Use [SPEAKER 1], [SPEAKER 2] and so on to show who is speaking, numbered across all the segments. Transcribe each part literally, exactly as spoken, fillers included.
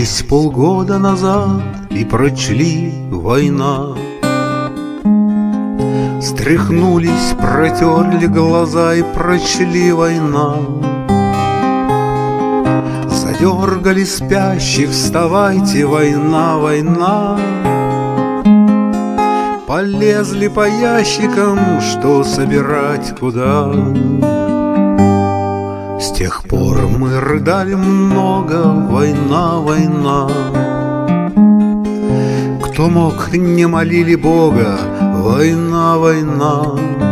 [SPEAKER 1] Вернулись полгода назад и прочли война. Стряхнулись, протерли глаза и прочли война. Задергали спящих, вставайте, война, война. Полезли по ящикам, что собирать куда. С тех пор мы рыдали много, война, война. Кто мог, не молили Бога, война, война.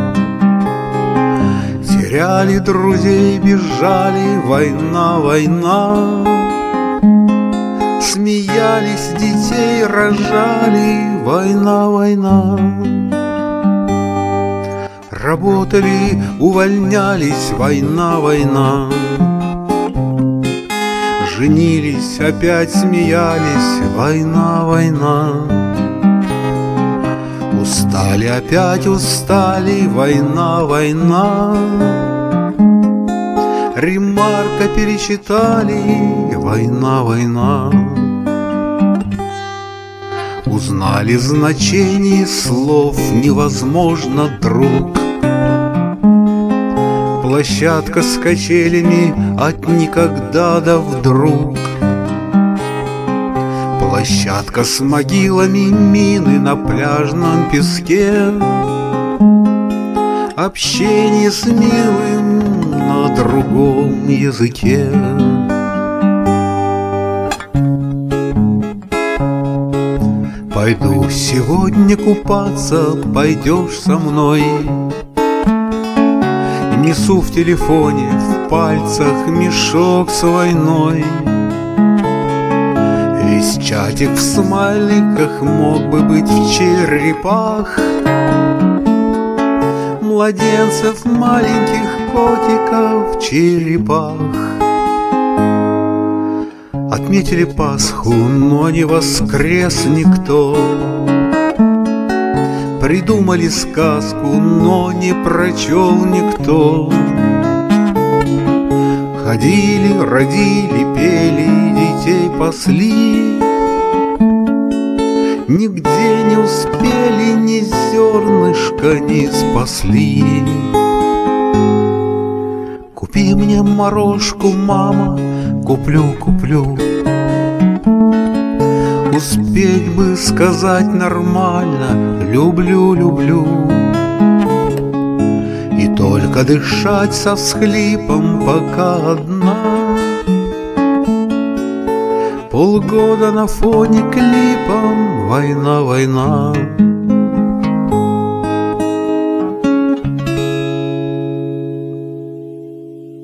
[SPEAKER 1] Теряли друзей, бежали, война, война. Смеялись, детей рожали, война, война. Работали, увольнялись, война, война. Женились, опять смеялись, война, война. Устали, опять устали, война, война. Ремарка перечитали, война, война. Узнали значение слов, невозможно, друг. Площадка с качелями от никогда до вдруг. Площадка с могилами, мины на пляжном песке. Общение с милым на другом языке. Пойду сегодня купаться, пойдешь со мной. Несу в телефоне, в пальцах мешок с войной. Весь чатик в смайликах мог бы быть в черепах. Младенцев, маленьких котиков в черепах. Отметили Пасху, но не воскрес никто. Придумали сказку, но не прочел никто. Ходили, родили, пели, детей пасли. Нигде не успели, ни зернышка не спасли. Купи мне морожку, мама, куплю, куплю. Успеть бы сказать нормально: люблю, люблю. И только дышать со всхлипом, пока одна. Полгода на фоне клипом, война, война.